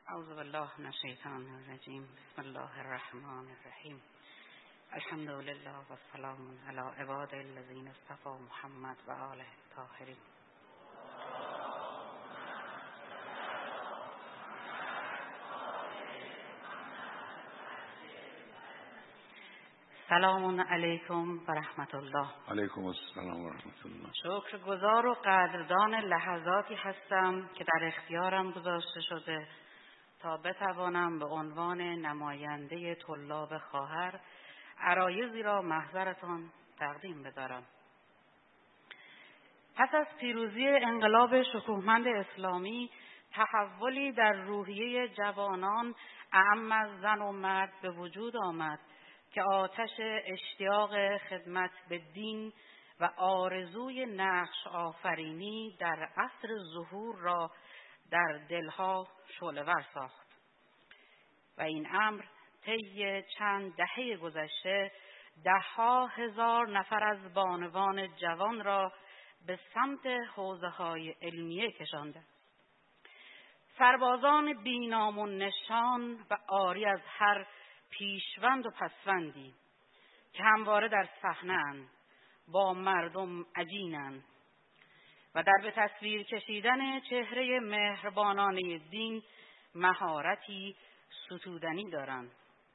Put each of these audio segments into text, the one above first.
اعوذ بالله من الشیطان الرجیم. بسم الله الرحمن الرحیم. الحمد لله و السلام علی عباد الذین اصطفى محمد و آله الطاهرین. سلام علیکم و رحمت الله. علیکم السلام و رحمت الله. شکرگزار و قدردان لحظاتی هستم که در اختیارم گذاشته شده تا بتوانم به عنوان نماینده طلاب خواهر عرایضی را محضرتان تقدیم بدارم. پس از پیروزی انقلاب شکوهمند اسلامی، تحولی در روحیه جوانان اعم از زن و مرد به وجود آمد که آتش اشتیاق خدمت به دین و آرزوی نقش آفرینی در عصر ظهور را در دلها شعله‌ور ساخت و این امر طی چند دهه گذشته ده‌ها هزار نفر از بانوان جوان را به سمت حوزه‌های علمیه کشانده. سربازان بی‌نام و نشان و عاری از هر پیشوند و پسوندی که همواره در صحنه‌اند، با مردم عجینند و در به تصویر کشیدن چهره مهربانانه دین مهارتی ستودنی دارند.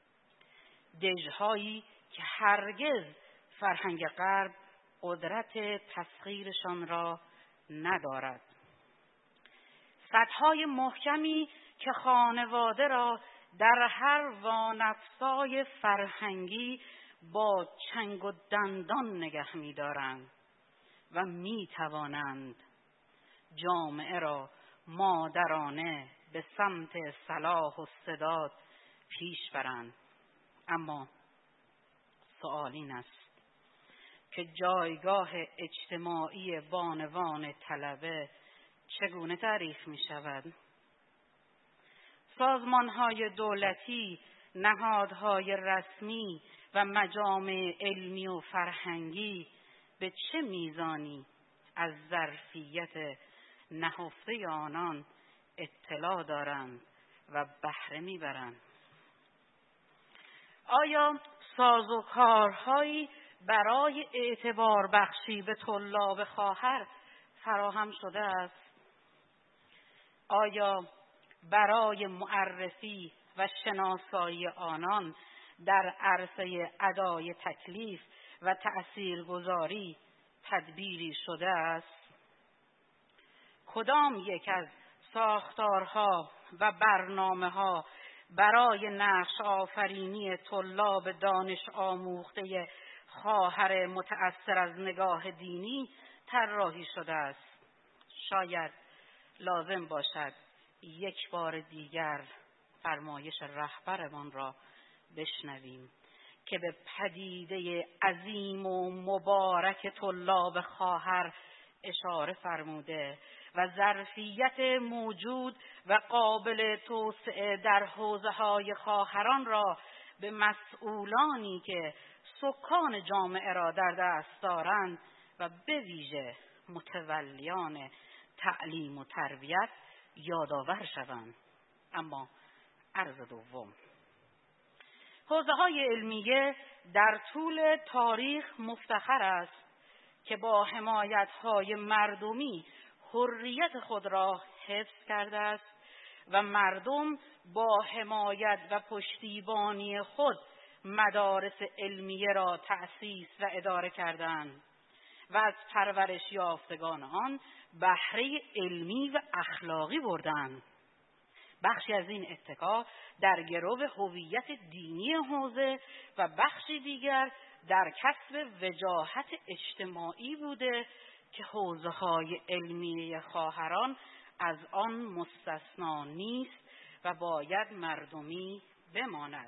دژهایی که هرگز فرهنگ غرب قدرت تسخیرشان را ندارد. سدهای محکمی که خانواده را در هر وانفسای فرهنگی با چنگ و دندان نگه می‌دارند و می‌توانند جامعه را مادرانه به سمت صلاح و سداد پیش برند. اما سؤال این است که جایگاه اجتماعی بانوان طلبه چگونه تعریف می‌شود؟ سازمان‌های دولتی، نهادهای رسمی و مجامع علمی و فرهنگی به چه میزانی از ظرفیت نهفته آنان اطلاع دارند و بهره میبرند؟ آیا سازوکارهایی برای اعتبار بخشی به طلاب خواهر فراهم شده است؟ آیا برای معرفی و شناسایی آنان در عرصه ادای تکلیف و تأثیرگذاری تدبیری شده است؟ کدام یک از ساختارها و برنامه‌ها برای نقش آفرینی طلاب دانش آموخته خواهر متأثر از نگاه دینی طراحی شده است؟ شاید لازم باشد یک بار دیگر فرمایش رهبرمان را بشنویم که به پدیده عظیم و مبارک طلاب خواهر اشاره فرموده و ظرفیت موجود و قابل توسعه در حوزه‌های خواهران را به مسئولانی که سکان جامعه را در دست دارند و به ویژه متولیان تعلیم و تربیت یادآور شوند. اما عرض دوم، حوزه‌های علمیه در طول تاریخ مفتخر است که با حمایت‌های مردمی حریت خود را حفظ کرده است و مردم با حمایت و پشتیبانی خود مدارس علمیه را تأسیس و اداره کردند و از پرورش یافتگان آن بهره علمی و اخلاقی بردند. بخشی از این اتکا در گرو هویت دینی حوزه و بخشی دیگر در کسب وجاهت اجتماعی بوده که حوزه‌های علمی خواهران از آن مستثنا نیست و باید مردمی بماند.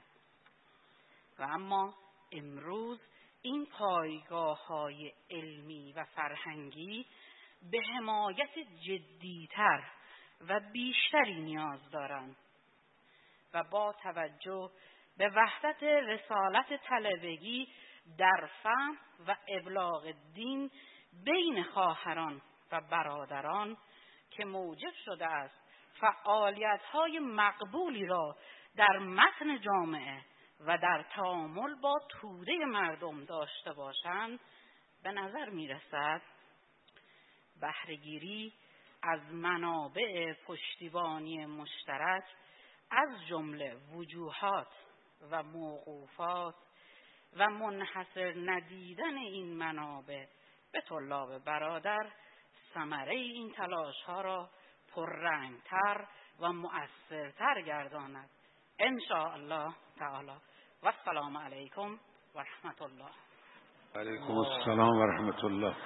و اما امروز این پایگاه‌های علمی و فرهنگی به حمایت جدی‌تر و بیشتری نیاز دارند و با توجه به وحدت رسالت طلبگی در فهم و ابلاغ دین بین خواهران و برادران که موجب شده است فعالیت‌های مقبولی را در متن جامعه و در تعامل با توده مردم داشته باشند، به نظر می‌رسد بهره‌گیری از منابع پشتیبانی مشترک از جمله وجوهات و موقوفات و منحصر ندیدن این منابع به طلاب برادر ثمره این تلاش‌ها را پررنگتر و مؤثرتر گرداند ان شاء الله تعالی. و السلام علیکم و رحمت الله. علیکم السلام و رحمت الله.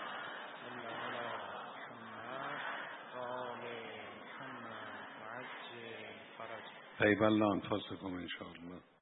طيب الله أنفسكم إن شاء الله.